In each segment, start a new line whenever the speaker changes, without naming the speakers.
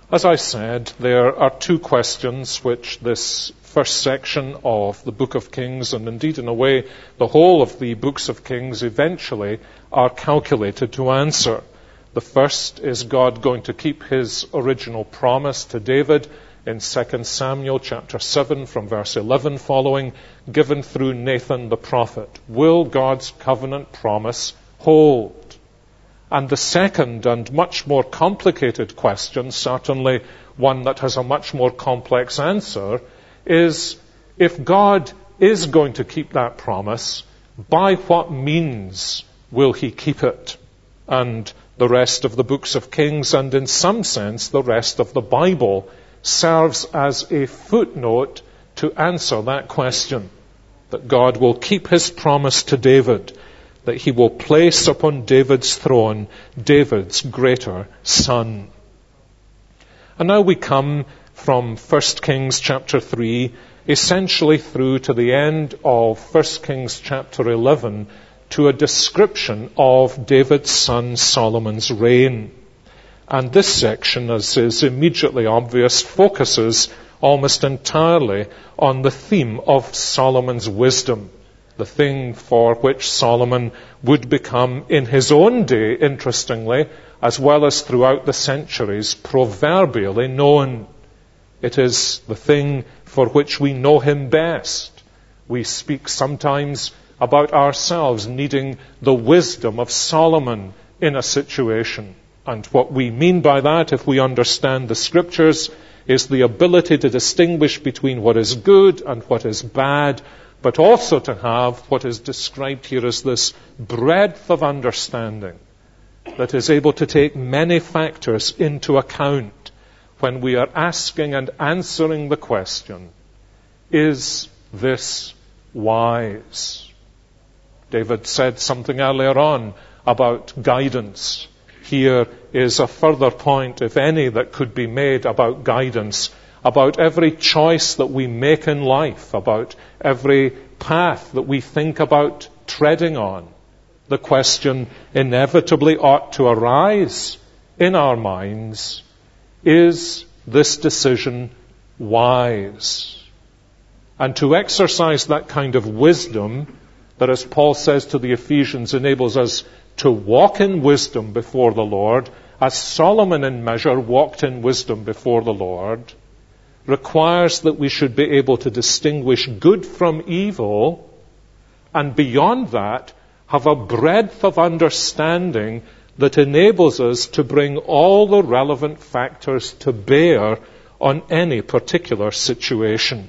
As I said, there are two questions which this first section of the Book of Kings, and indeed in a way the whole of the books of Kings, eventually are calculated to answer. The first, is God going to keep his original promise to David in 2 Samuel chapter 7 from verse 11 following, given through Nathan the prophet? Will God's covenant promise hold? And the second and much more complicated question, certainly one that has a much more complex answer, is if God is going to keep that promise, by what means will he keep it? And the rest of the books of Kings, and in some sense the rest of the Bible, serves as a footnote to answer that question. That God will keep his promise to David, that he will place upon David's throne David's greater son. And now we come from 1 Kings chapter 3, essentially through to the end of 1 Kings chapter 11, to a description of David's son Solomon's reign. And this section, as is immediately obvious, focuses almost entirely on the theme of Solomon's wisdom, the thing for which Solomon would become, in his own day, interestingly, as well as throughout the centuries, proverbially known. It is the thing for which we know him best. We speak sometimes about ourselves needing the wisdom of Solomon in a situation. And what we mean by that, if we understand the Scriptures, is the ability to distinguish between what is good and what is bad, but also to have what is described here as this breadth of understanding that is able to take many factors into account when we are asking and answering the question, is this wise? David said something earlier on about guidance. Here is a further point, if any, that could be made about guidance, about every choice that we make in life, about every path that we think about treading on. The question inevitably ought to arise in our minds, is this decision wise? And to exercise that kind of wisdom that, as Paul says to the Ephesians, enables us to walk in wisdom before the Lord, as Solomon in measure walked in wisdom before the Lord, requires that we should be able to distinguish good from evil, and beyond that, have a breadth of understanding that enables us to bring all the relevant factors to bear on any particular situation.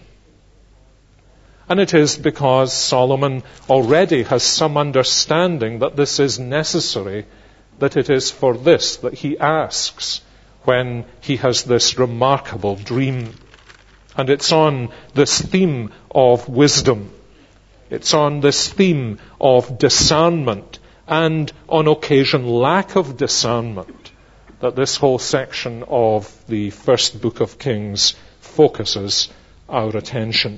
And it is because Solomon already has some understanding that this is necessary, that it is for this that he asks when he has this remarkable dream. And it's on this theme of wisdom. It's on this theme of discernment and, on occasion, lack of discernment that this whole section of the first book of Kings focuses our attention.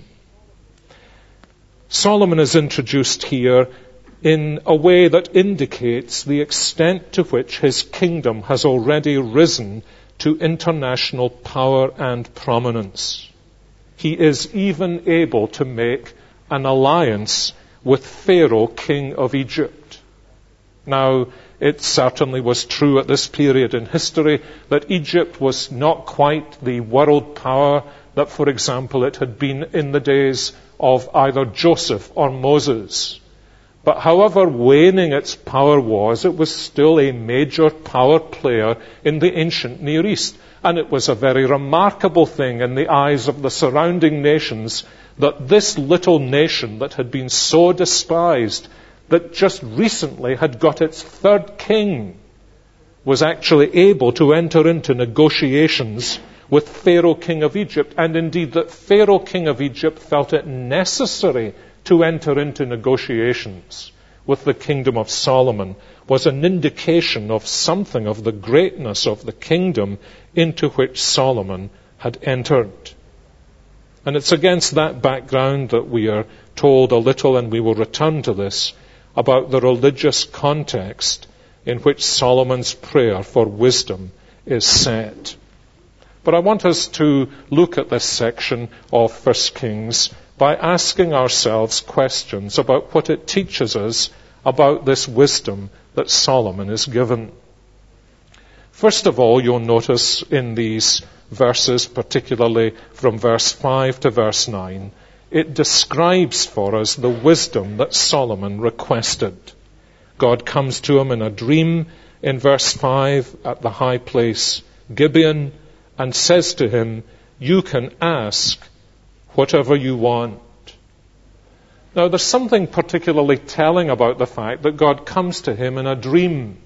Solomon is introduced here in a way that indicates the extent to which his kingdom has already risen to international power and prominence. He is even able to make an alliance with Pharaoh, king of Egypt. Now, it certainly was true at this period in history that Egypt was not quite the world power that, for example, it had been in the days of either Joseph or Moses. But however waning its power was, it was still a major power player in the ancient Near East. And it was a very remarkable thing in the eyes of the surrounding nations that this little nation that had been so despised, that just recently had got its third king, was actually able to enter into negotiations with Pharaoh, king of Egypt, and indeed that Pharaoh, king of Egypt, felt it necessary to enter into negotiations with the kingdom of Solomon, was an indication of something of the greatness of the kingdom into which Solomon had entered. And it's against that background that we are told a little, and we will return to this, about the religious context in which Solomon's prayer for wisdom is set. But I want us to look at this section of 1 Kings by asking ourselves questions about what it teaches us about this wisdom that Solomon is given. First of all, you'll notice in these verses, particularly from verse 5 to verse 9, it describes for us the wisdom that Solomon requested. God comes to him in a dream in verse 5 at the high place Gibeon and says to him, "You can ask whatever you want." Now, there's something particularly telling about the fact that God comes to him in a dream.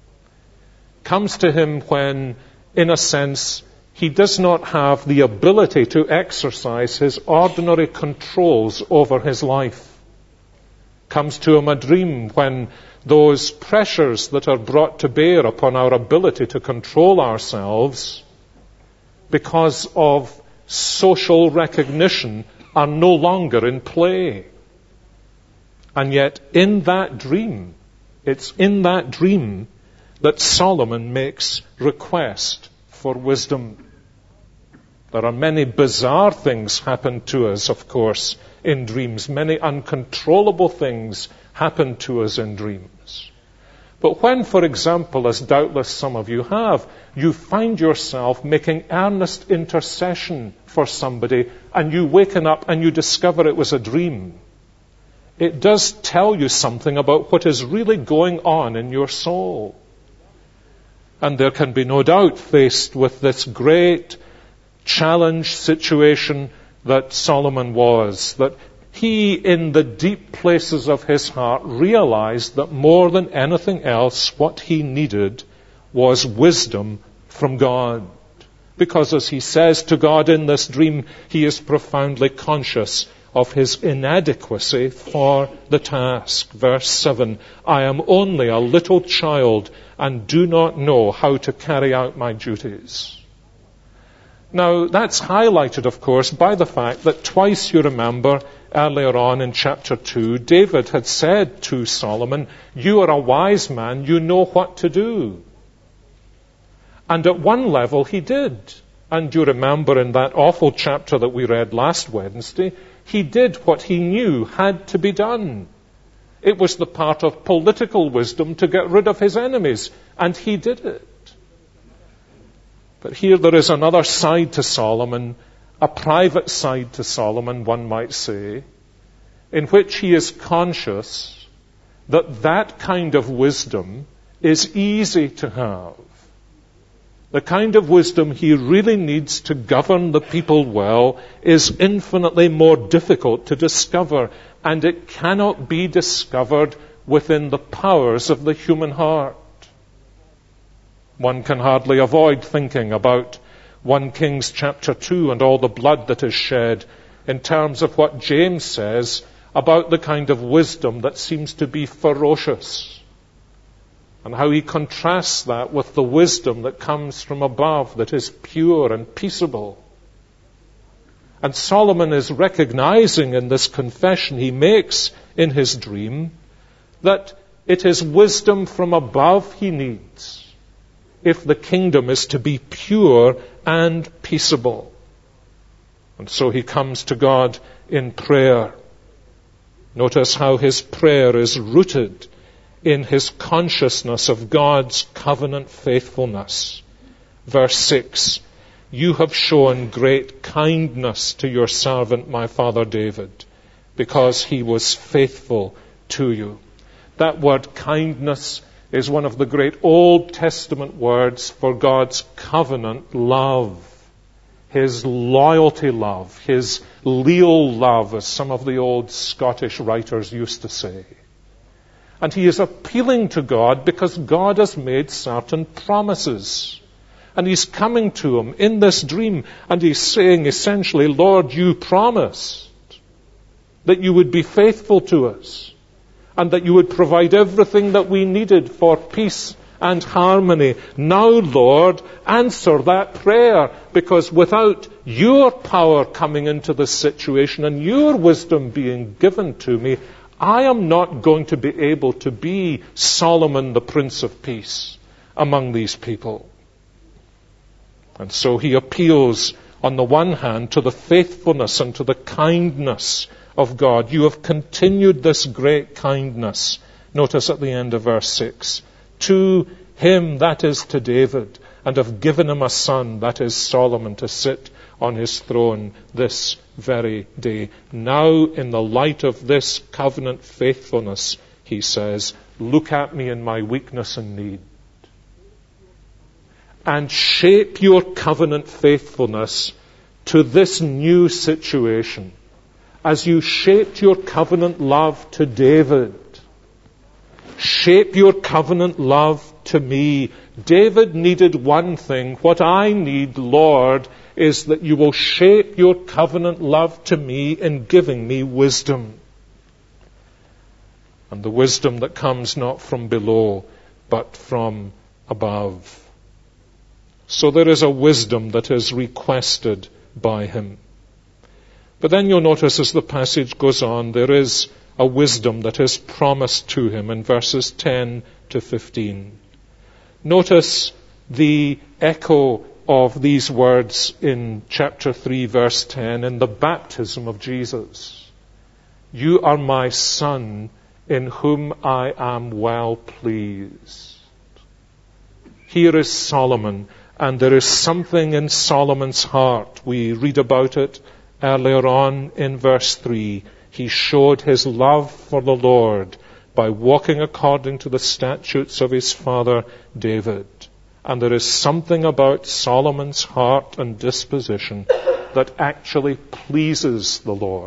Comes to him when, in a sense, he does not have the ability to exercise his ordinary controls over his life. Comes to him a dream when those pressures that are brought to bear upon our ability to control ourselves because of social recognition are no longer in play. And yet in that dream, it's in that dream that Solomon makes request for wisdom. There are many bizarre things happen to us, of course, in dreams. Many uncontrollable things happen to us in dreams. But when, for example, as doubtless some of you have, you find yourself making earnest intercession for somebody and you waken up and you discover it was a dream, it does tell you something about what is really going on in your soul. And there can be no doubt, faced with this great challenge situation that Solomon was, that he, in the deep places of his heart, realized that more than anything else, what he needed was wisdom from God. Because as he says to God in this dream, he is profoundly conscious of his inadequacy for the task. Verse 7, "I am only a little child and do not know how to carry out my duties." Now, that's highlighted, of course, by the fact that twice, you remember, earlier on in chapter 2, David had said to Solomon, "You are a wise man, you know what to do." And at one level he did. And you remember in that awful chapter that we read last Wednesday, he did what he knew had to be done. It was the part of political wisdom to get rid of his enemies, and he did it. But here there is another side to Solomon, a private side to Solomon, one might say, in which he is conscious that that kind of wisdom is easy to have. The kind of wisdom he really needs to govern the people well is infinitely more difficult to discover, and it cannot be discovered within the powers of the human heart. One can hardly avoid thinking about 1 Kings chapter 2 and all the blood that is shed in terms of what James says about the kind of wisdom that seems to be ferocious, and how he contrasts that with the wisdom that comes from above, that is pure and peaceable. And Solomon is recognizing in this confession he makes in his dream that it is wisdom from above he needs if the kingdom is to be pure and peaceable. And so he comes to God in prayer. Notice how his prayer is rooted in his consciousness of God's covenant faithfulness. Verse 6, "You have shown great kindness to your servant, my father David, because he was faithful to you." That word kindness is one of the great Old Testament words for God's covenant love. His loyalty love, his leal love, as some of the old Scottish writers used to say. And he is appealing to God because God has made certain promises. And he's coming to him in this dream, and he's saying essentially, "Lord, you promised that you would be faithful to us, and that you would provide everything that we needed for peace and harmony. Now, Lord, answer that prayer, because without your power coming into this situation and your wisdom being given to me, I am not going to be able to be Solomon, the Prince of Peace, among these people." And so he appeals on the one hand to the faithfulness and to the kindness of God. You have continued this great kindness. Notice at the end of verse 6. To him, that is to David, and have given him a son, that is Solomon, to sit on his throne this very day. Now, in the light of this covenant faithfulness, he says, look at me in my weakness and need. And shape your covenant faithfulness to this new situation. As you shaped your covenant love to David, shape your covenant love to me. David needed one thing. What I need, Lord, is that you will shape your covenant love to me in giving me wisdom. And the wisdom that comes not from below, but from above. So there is a wisdom that is requested by him. But then you'll notice as the passage goes on, there is a wisdom that is promised to him in verses 10 to 15. Notice the echo of these words in chapter 3, verse 10, in the baptism of Jesus. You are my son, in whom I am well pleased. Here is Solomon, and there is something in Solomon's heart. We read about it earlier on in verse 3. He showed his love for the Lord by walking according to the statutes of his father David. And there is something about Solomon's heart and disposition that actually pleases the Lord.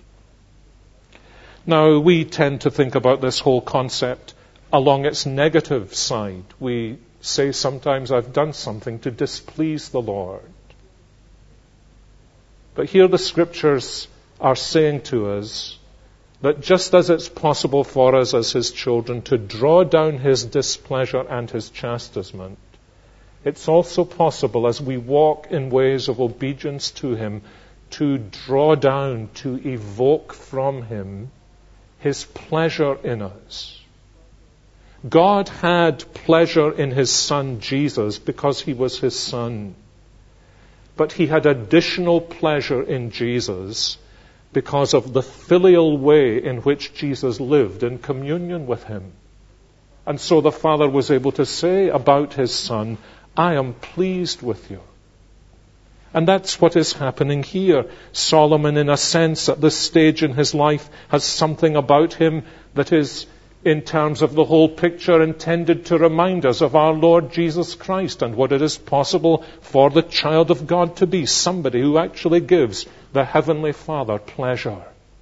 Now, we tend to think about this whole concept along its negative side. We say sometimes, I've done something to displease the Lord. But here the Scriptures are saying to us that just as it's possible for us as his children to draw down his displeasure and his chastisement, it's also possible as we walk in ways of obedience to him to draw down, to evoke from him his pleasure in us. God had pleasure in his son Jesus because he was his son. But he had additional pleasure in Jesus because of the filial way in which Jesus lived in communion with him. And so the Father was able to say about his Son, I am pleased with you. And that's what is happening here. Solomon, in a sense, at this stage in his life, has something about him that is, in terms of the whole picture, intended to remind us of our Lord Jesus Christ and what it is possible for the child of God to be, somebody who actually gives the Heavenly Father pleasure.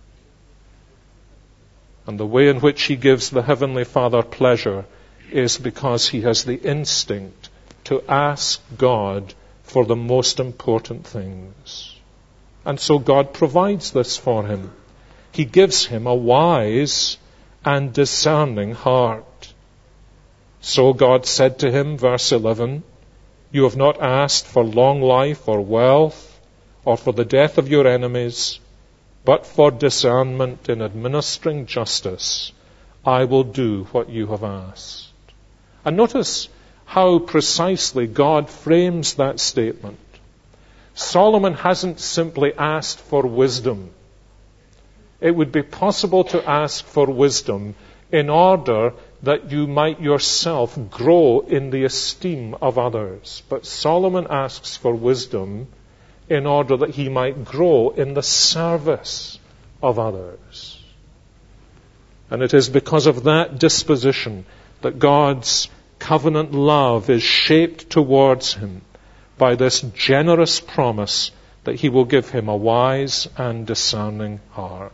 And the way in which he gives the Heavenly Father pleasure is because he has the instinct to ask God for the most important things. And so God provides this for him. He gives him a wise and discerning heart. So God said to him, verse 11, you have not asked for long life or wealth or for the death of your enemies, but for discernment in administering justice. I will do what you have asked. And notice how precisely God frames that statement. Solomon hasn't simply asked for wisdom. It would be possible to ask for wisdom in order that you might yourself grow in the esteem of others. But Solomon asks for wisdom in order that he might grow in the service of others. And it is because of that disposition that God's covenant love is shaped towards him by this generous promise that he will give him a wise and discerning heart.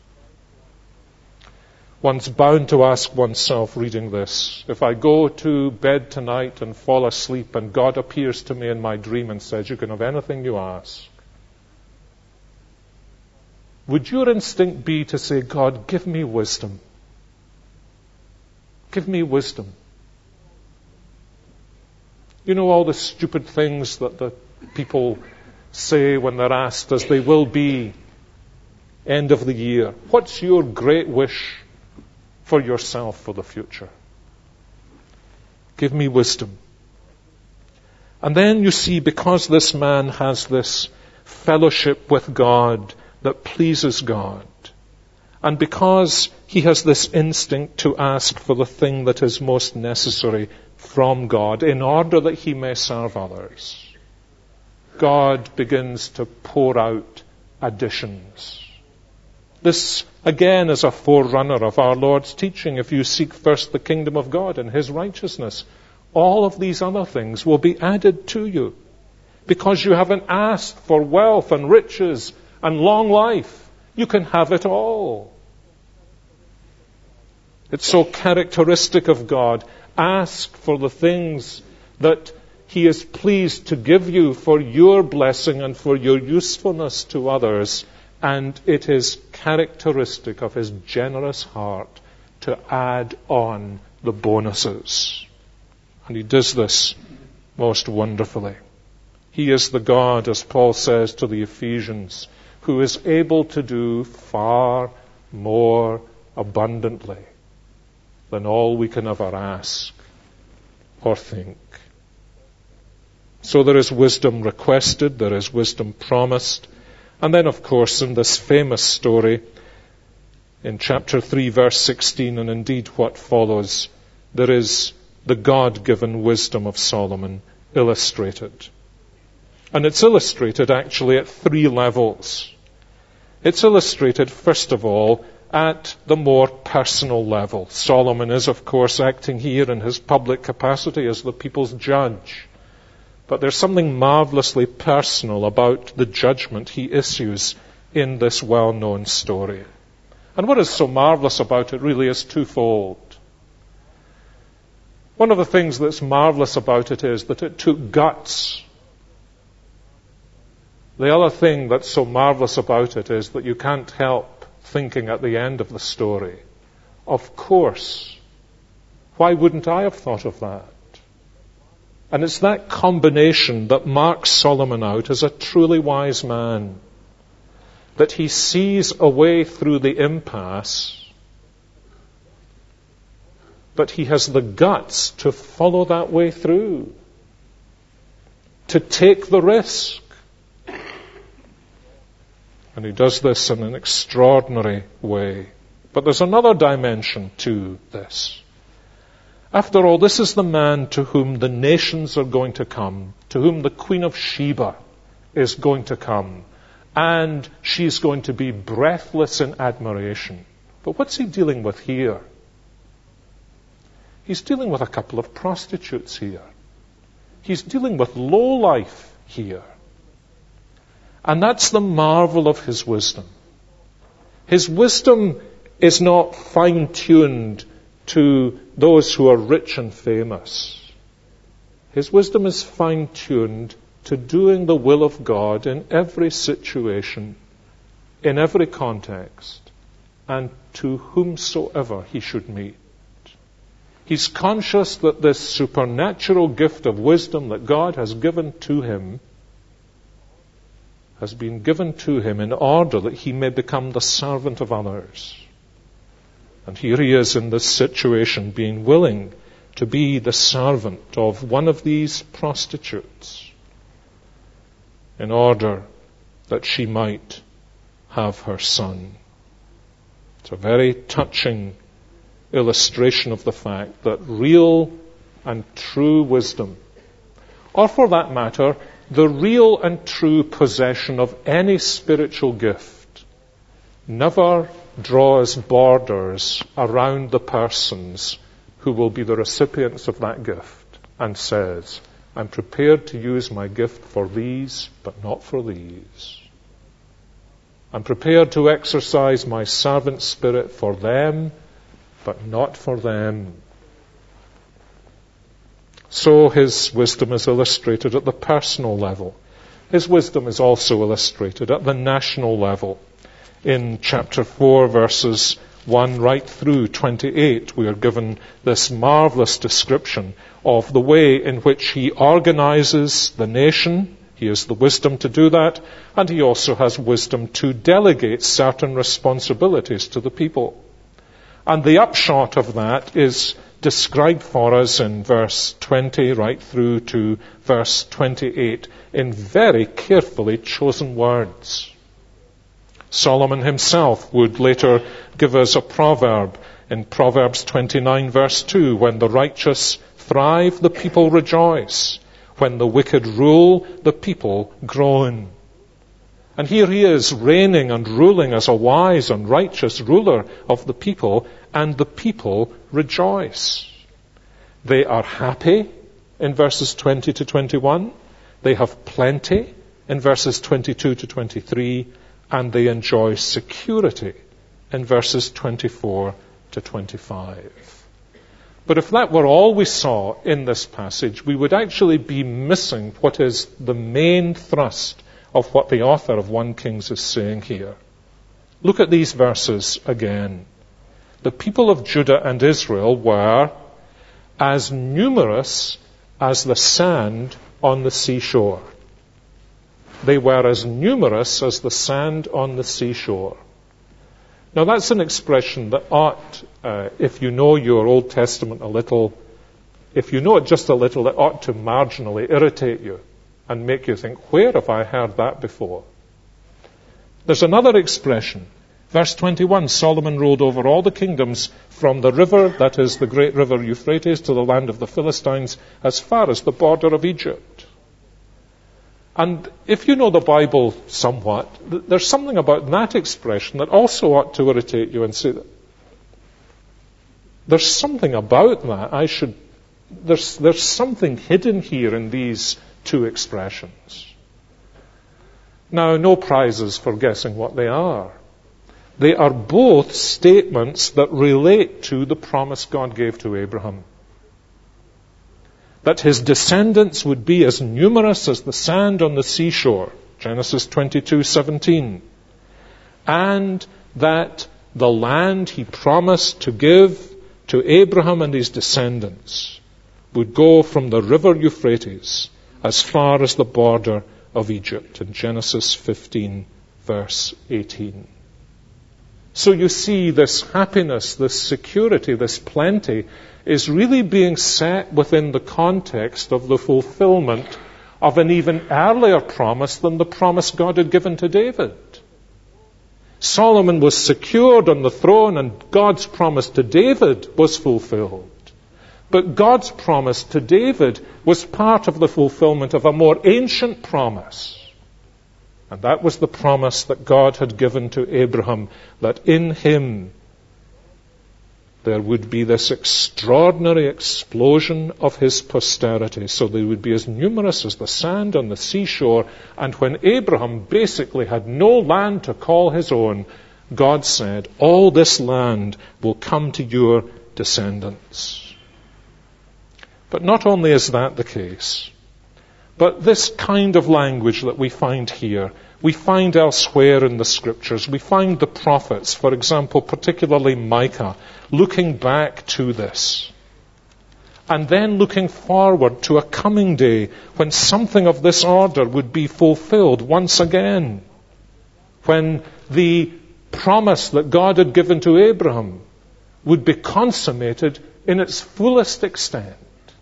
One's bound to ask oneself reading this, if I go to bed tonight and fall asleep and God appears to me in my dream and says, you can have anything you ask, would your instinct be to say, God, give me wisdom? Give me wisdom. You know all the stupid things that the people say when they're asked, as they will be end of the year. What's your great wish for yourself for the future? Give me wisdom. And then you see, because this man has this fellowship with God that pleases God, and because he has this instinct to ask for the thing that is most necessary from God in order that he may serve others, God begins to pour out additions. This, again, is a forerunner of our Lord's teaching. If you seek first the kingdom of God and his righteousness, all of these other things will be added to you. Because you haven't asked for wealth and riches and long life. You can have it all. It's so characteristic of God. Ask for the things that he is pleased to give you for your blessing and for your usefulness to others. And it is characteristic of his generous heart to add on the bonuses. And he does this most wonderfully. He is the God, as Paul says to the Ephesians, who is able to do far more abundantly than all we can ever ask or think. So there is wisdom requested, there is wisdom promised. And then, of course, in this famous story, in chapter 3, verse 16, and indeed what follows, there is the God-given wisdom of Solomon illustrated. And it's illustrated actually at 3 levels. It's illustrated, first of all, at the more personal level. Solomon is, of course, acting here in his public capacity as the people's judge. But there's something marvelously personal about the judgment he issues in this well-known story. And what is so marvelous about it really is twofold. One of the things that's marvelous about it is that it took guts. The other thing that's so marvelous about it is that you can't help thinking at the end of the story, of course, why wouldn't I have thought of that? And it's that combination that marks Solomon out as a truly wise man, that he sees a way through the impasse, but he has the guts to follow that way through, to take the risk. And he does this in an extraordinary way. But there's another dimension to this. After all, this is the man to whom the nations are going to come, to whom the Queen of Sheba is going to come, and she's going to be breathless in admiration. But what's he dealing with here? He's dealing with a couple of prostitutes here. He's dealing with low life here. And that's the marvel of his wisdom. His wisdom is not fine-tuned to those who are rich and famous. His wisdom is fine-tuned to doing the will of God in every situation, in every context, and to whomsoever he should meet. He's conscious that this supernatural gift of wisdom that God has given to him has been given to him in order that he may become the servant of others. And here he is in this situation, being willing to be the servant of one of these prostitutes in order that she might have her son. It's a very touching illustration of the fact that real and true wisdom, or for that matter, the real and true possession of any spiritual gift, never draws borders around the persons who will be the recipients of that gift and says, I'm prepared to use my gift for these, but not for these. I'm prepared to exercise my servant spirit for them, but not for them. So his wisdom is illustrated at the personal level. His wisdom is also illustrated at the national level. In chapter 4, verses 1 right through 28, we are given this marvelous description of the way in which he organizes the nation. He has the wisdom to do that, and he also has wisdom to delegate certain responsibilities to the people. And the upshot of that is described for us in verse 20 right through to verse 28 in very carefully chosen words. Solomon himself would later give us a proverb in Proverbs 29 verse 2, when the righteous thrive, the people rejoice. When the wicked rule, the people groan. And here he is reigning and ruling as a wise and righteous ruler of the people, and the people rejoice. They are happy in verses 20 to 21. They have plenty in verses 22 to 23, and they enjoy security in verses 24 to 25. But if that were all we saw in this passage, we would actually be missing what is the main thrust of what the author of 1 Kings is saying here. Look at these verses again. The people of Judah and Israel were as numerous as the sand on the seashore. They were as numerous as the sand on the seashore. Now that's an expression that ought, if you know your Old Testament a little, if you know it just a little, it ought to marginally irritate you and make you think, where have I heard that before? There's another expression. Verse 21, Solomon ruled over all the kingdoms from the river, that is the great river Euphrates, to the land of the Philistines, as far as the border of Egypt. And if you know the Bible somewhat, there's something about that expression that also ought to irritate you and say that there's something about that. There's something hidden here in these two expressions. Now, no prizes for guessing what they are. They are both statements that relate to the promise God gave to Abraham. That his descendants would be as numerous as the sand on the seashore, Genesis 22:17, and that the land he promised to give to Abraham and his descendants would go from the river Euphrates as far as the border of Egypt, in Genesis 15, verse 18. So you see, this happiness, this security, this plenty is really being set within the context of the fulfillment of an even earlier promise than the promise God had given to David. Solomon was secured on the throne, and God's promise to David was fulfilled. But God's promise to David was part of the fulfillment of a more ancient promise. And that was the promise that God had given to Abraham, that in him there would be this extraordinary explosion of his posterity. So they would be as numerous as the sand on the seashore. And when Abraham basically had no land to call his own, God said, all this land will come to your descendants. But not only is that the case, but this kind of language that we find here, we find elsewhere in the Scriptures. We find the prophets, for example, particularly Micah, looking back to this. And then looking forward to a coming day when something of this order would be fulfilled once again. When the promise that God had given to Abraham would be consummated in its fullest extent.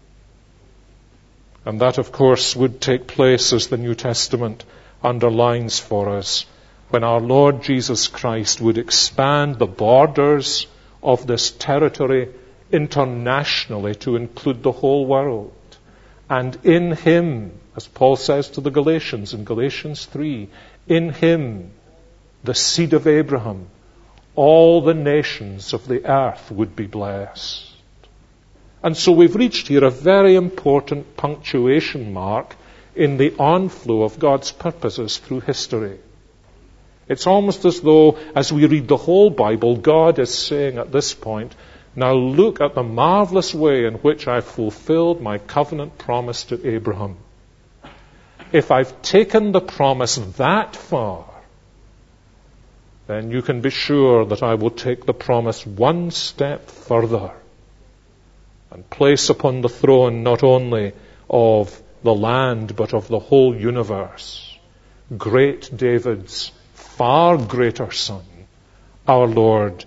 And that, of course, would take place, as the New Testament underlines for us, when our Lord Jesus Christ would expand the borders of this territory internationally to include the whole world. And in him, as Paul says to the Galatians in Galatians 3, in him, the seed of Abraham, all the nations of the earth would be blessed. And so we've reached here a very important punctuation mark in the onflow of God's purposes through history. It's almost as though, as we read the whole Bible, God is saying at this point, now look at the marvelous way in which I've fulfilled my covenant promise to Abraham. If I've taken the promise that far, then you can be sure that I will take the promise one step further and place upon the throne not only of the land, but of the whole universe, great David's far greater son, our Lord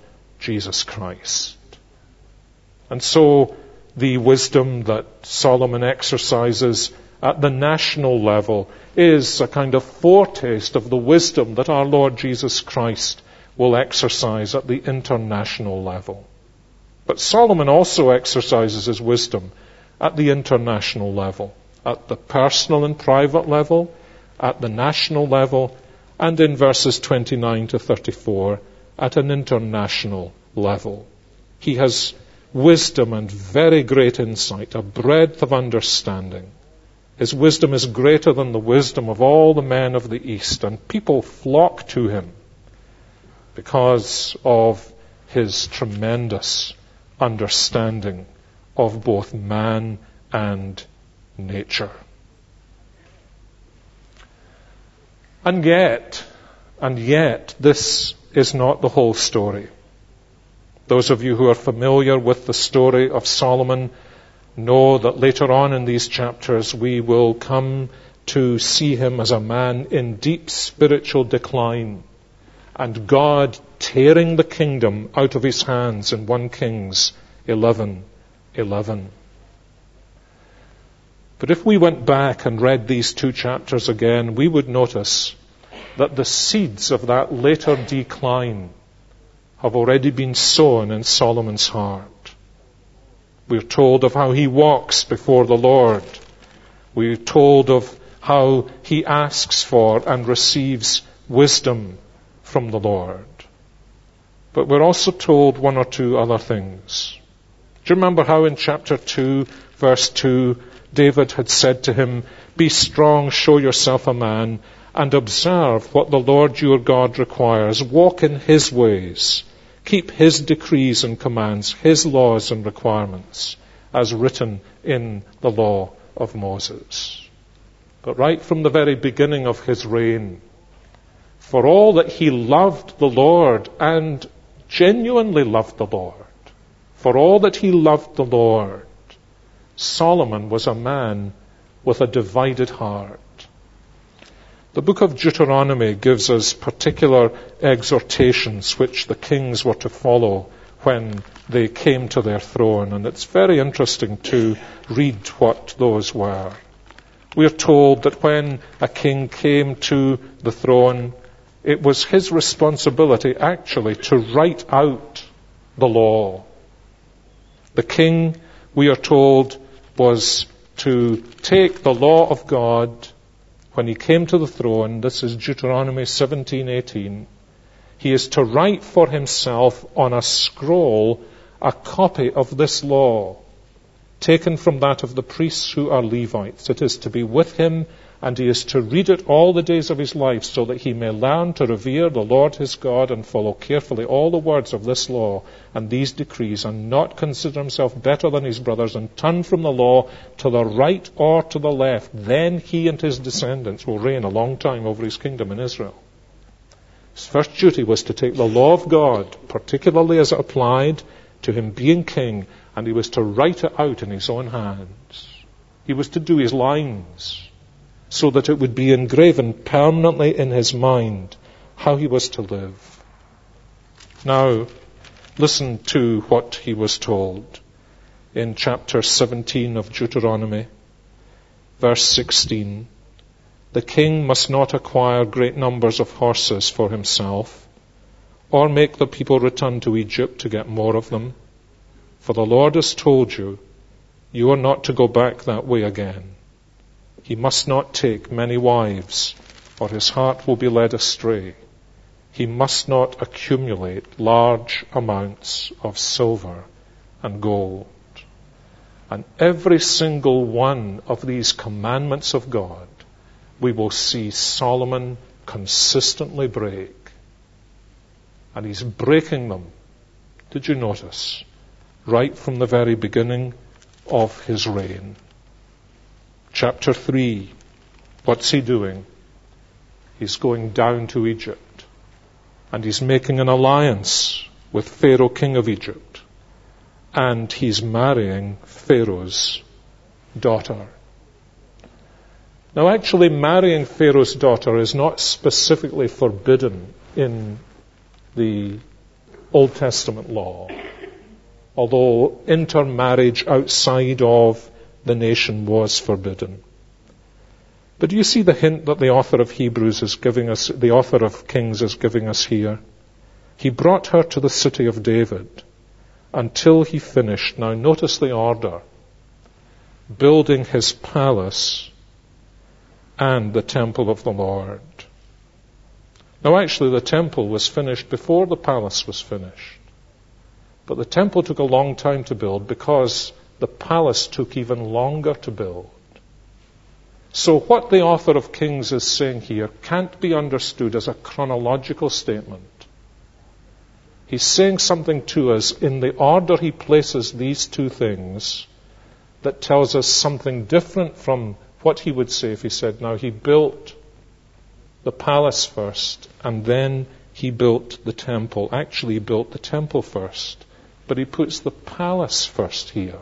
Jesus Christ. And so the wisdom that Solomon exercises at the national level is a kind of foretaste of the wisdom that our Lord Jesus Christ will exercise at the international level. But Solomon also exercises his wisdom at the international level, at the personal and private level, at the national level, and in verses 29 to 34, at an international level. He has wisdom and very great insight, a breadth of understanding. His wisdom is greater than the wisdom of all the men of the East, and people flock to him because of his tremendous understanding of both man and nature. And yet, this is not the whole story. Those of you who are familiar with the story of Solomon know that later on in these chapters we will come to see him as a man in deep spiritual decline, and God tearing the kingdom out of his hands in 1 Kings 11:11. But if we went back and read these 2 chapters again, we would notice that the seeds of that later decline have already been sown in Solomon's heart. We're told of how he walks before the Lord. We're told of how he asks for and receives wisdom from the Lord. But we're also told 1 or 2 other things. Do you remember how in chapter 2, verse 2, David had said to him, "Be strong, show yourself a man, and observe what the Lord your God requires. Walk in his ways. Keep his decrees and commands, his laws and requirements, as written in the law of Moses." But right from the very beginning of his reign, for all that he loved the Lord and genuinely loved the Lord, for all that he loved the Lord, Solomon was a man with a divided heart. The book of Deuteronomy gives us particular exhortations which the kings were to follow when they came to their throne, and it's very interesting to read what those were. We are told that when a king came to the throne, it was his responsibility actually to write out the law. The king, we are told, was to take the law of God when he came to the throne. This is Deuteronomy 17:18. He is to write for himself on a scroll a copy of this law, taken from that of the priests who are Levites. It is to be with him, and he is to read it all the days of his life, so that he may learn to revere the Lord his God and follow carefully all the words of this law and these decrees, and not consider himself better than his brothers, and turn from the law to the right or to the left. Then he and his descendants will reign a long time over his kingdom in Israel. His first duty was to take the law of God, particularly as it applied to him being king, and he was to write it out in his own hands. He was to do his lines, so that it would be engraven permanently in his mind how he was to live. Now, listen to what he was told in chapter 17 of Deuteronomy, verse 16. The king must not acquire great numbers of horses for himself, or make the people return to Egypt to get more of them. For the Lord has told you, you are not to go back that way again. He must not take many wives, or his heart will be led astray. He must not accumulate large amounts of silver and gold. And every single one of these commandments of God, we will see Solomon consistently break. And he's breaking them, did you notice, right from the very beginning of his reign. Chapter 3, what's he doing? He's going down to Egypt, and he's making an alliance with Pharaoh, king of Egypt, and he's marrying Pharaoh's daughter. Now, actually, marrying Pharaoh's daughter is not specifically forbidden in the Old Testament law, although intermarriage outside of the nation was forbidden. But do you see the hint that the author of Hebrews is giving us, the author of Kings is giving us here? He brought her to the city of David until he finished, now notice the order, building his palace and the temple of the Lord. Now actually the temple was finished before the palace was finished. But the temple took a long time to build because the palace took even longer to build. So what the author of Kings is saying here can't be understood as a chronological statement. He's saying something to us in the order he places these two things that tells us something different from what he would say if he said, now he built the palace first and then he built the temple. Actually, he built the temple first, but he puts the palace first here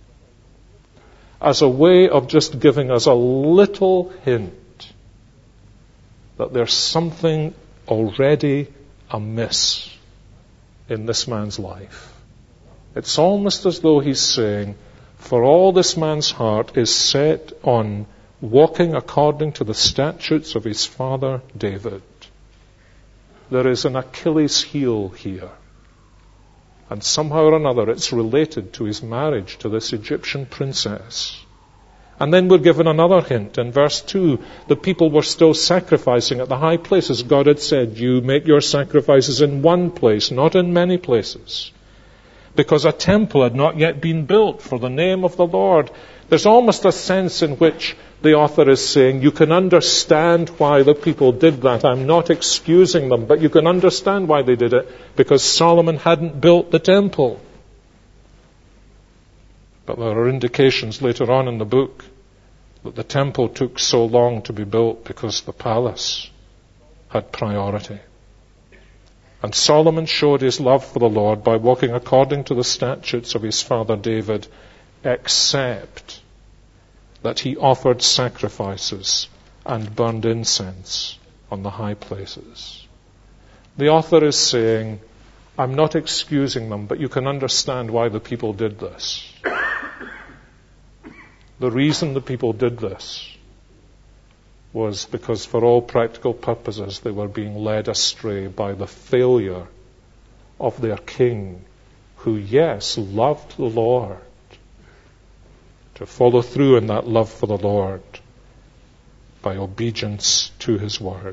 as a way of just giving us a little hint that there's something already amiss in this man's life. It's almost as though he's saying, for all this man's heart is set on walking according to the statutes of his father David, there is an Achilles heel here. And somehow or another it's related to his marriage to this Egyptian princess. And then we're given another hint. In verse 2, the people were still sacrificing at the high places. God had said, you make your sacrifices in one place, not in many places. Because a temple had not yet been built for the name of the Lord. There's almost a sense in which the author is saying, you can understand why the people did that. I'm not excusing them, but you can understand why they did it, because Solomon hadn't built the temple. But there are indications later on in the book that the temple took so long to be built because the palace had priority. And Solomon showed his love for the Lord by walking according to the statutes of his father David, except that he offered sacrifices and burned incense on the high places. The author is saying, I'm not excusing them, but you can understand why the people did this. The reason the people did this was because for all practical purposes they were being led astray by the failure of their king, who, yes, loved the Lord, to follow through in that love for the Lord by obedience to his word.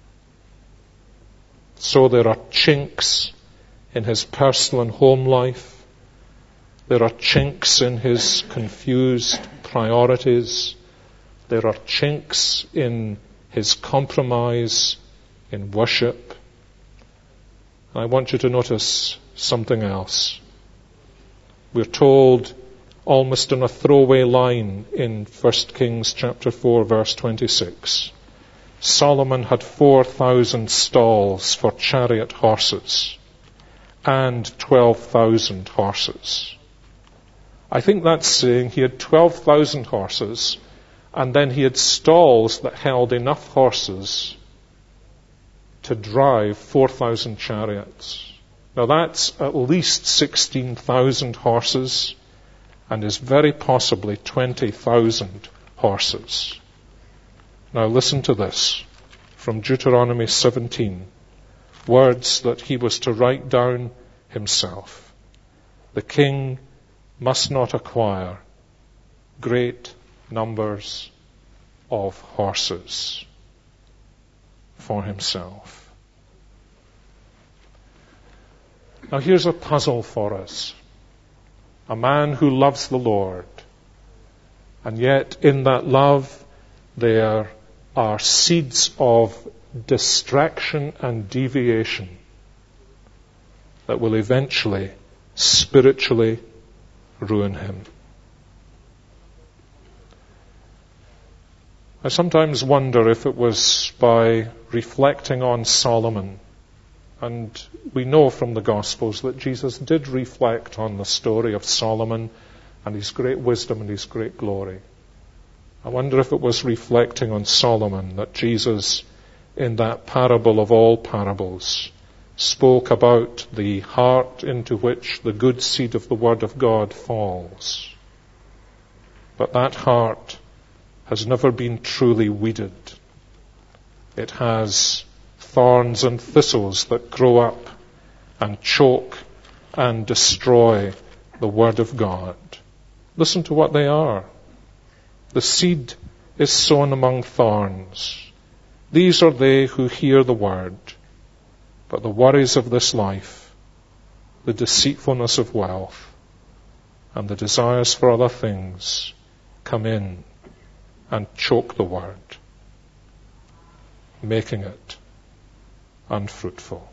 So there are chinks in his personal and home life. There are chinks in his confused priorities. There are chinks in his compromise in worship. And I want you to notice something else. We're told almost in a throwaway line in 1 Kings chapter 4 verse 26. Solomon had 4,000 stalls for chariot horses and 12,000 horses. I think that's saying he had 12,000 horses and then he had stalls that held enough horses to drive 4,000 chariots. Now that's at least 16,000 horses and is very possibly 20,000 horses. Now listen to this from Deuteronomy 17, words that he was to write down himself. The king must not acquire great numbers of horses for himself. Now here's a puzzle for us. A man who loves the Lord, and yet in that love there are seeds of distraction and deviation that will eventually spiritually ruin him. I sometimes wonder if it was by reflecting on Solomon, and we know from the Gospels that Jesus did reflect on the story of Solomon and his great wisdom and his great glory. I wonder if it was reflecting on Solomon that Jesus, in that parable of all parables, spoke about the heart into which the good seed of the Word of God falls. But that heart has never been truly weeded. It has thorns and thistles that grow up and choke and destroy the Word of God. Listen to what they are. The seed is sown among thorns. These are they who hear the Word, but the worries of this life, the deceitfulness of wealth, and the desires for other things come in and choke the Word, making it unfruitful.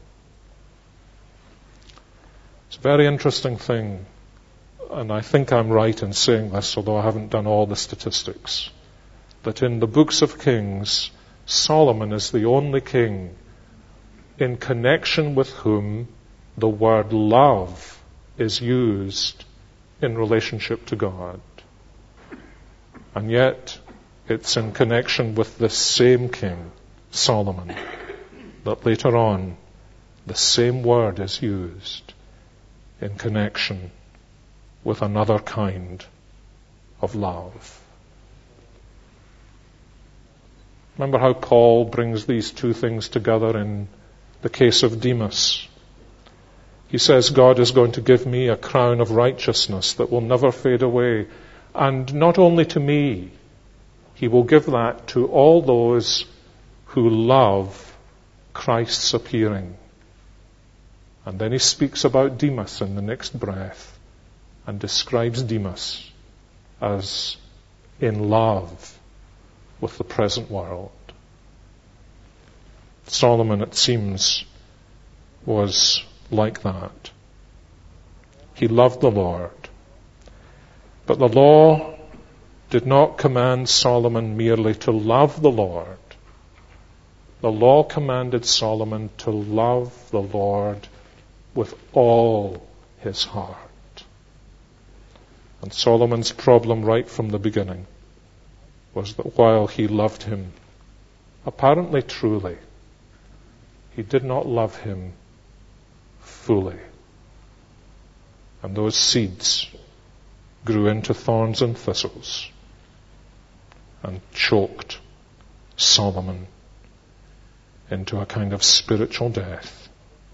It's a very interesting thing, and I think I'm right in saying this, although I haven't done all the statistics, that in the books of Kings, Solomon is the only king in connection with whom the word love is used in relationship to God. And yet, it's in connection with this same king, Solomon, that later on the same word is used in connection with another kind of love. Remember how Paul brings these two things together in the case of Demas. He says, God is going to give me a crown of righteousness that will never fade away. And not only to me, he will give that to all those who love Christ's appearing. And then he speaks about Demas in the next breath and describes Demas as in love with the present world. Solomon, it seems, was like that. He loved the Lord. But the law did not command Solomon merely to love the Lord. The law commanded Solomon to love the Lord with all his heart. And Solomon's problem right from the beginning was that while he loved him, apparently truly, he did not love him fully. And those seeds grew into thorns and thistles and choked Solomon into a kind of spiritual death.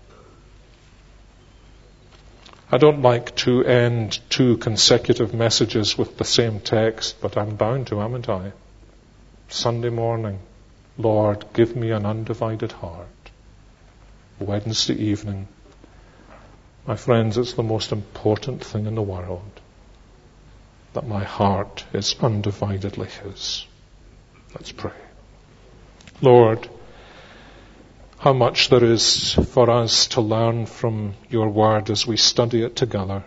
I don't like to end two consecutive messages with the same text, but I'm bound to, haven't I? Sunday morning, Lord, give me an undivided heart. Wednesday evening, my friends, it's the most important thing in the world that my heart is undividedly His. Let's pray. Lord, how much there is for us to learn from your word as we study it together.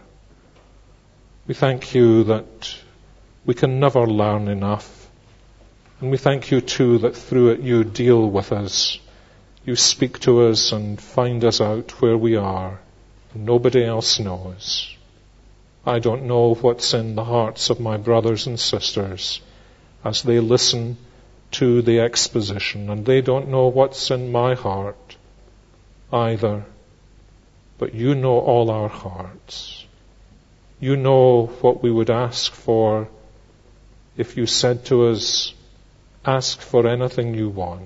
We thank you that we can never learn enough. And we thank you too that through it you deal with us. You speak to us and find us out where we are. Nobody else knows. I don't know what's in the hearts of my brothers and sisters as they listen to the exposition, and they don't know what's in my heart either. But you know all our hearts. You know what we would ask for if you said to us, ask for anything you want.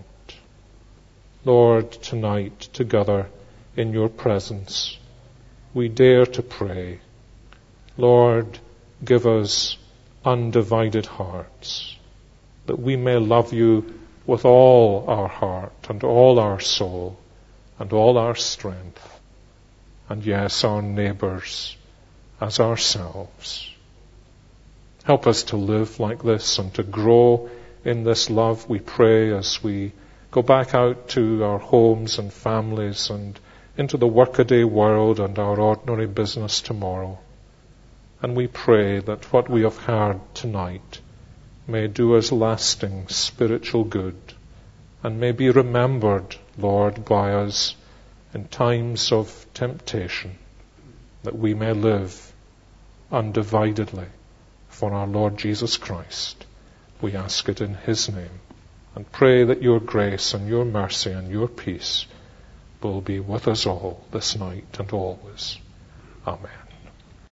Lord, tonight, together in your presence, we dare to pray. Lord, give us undivided hearts, that we may love you with all our heart and all our soul and all our strength, and yes, our neighbours as ourselves. Help us to live like this and to grow in this love, we pray, as we go back out to our homes and families and into the workaday world and our ordinary business tomorrow. And we pray that what we have heard tonight may do us lasting spiritual good and may be remembered, Lord, by us in times of temptation, that we may live undividedly for our Lord Jesus Christ. We ask it in His name and pray that your grace and your mercy and your peace will be with us all this night and always. Amen.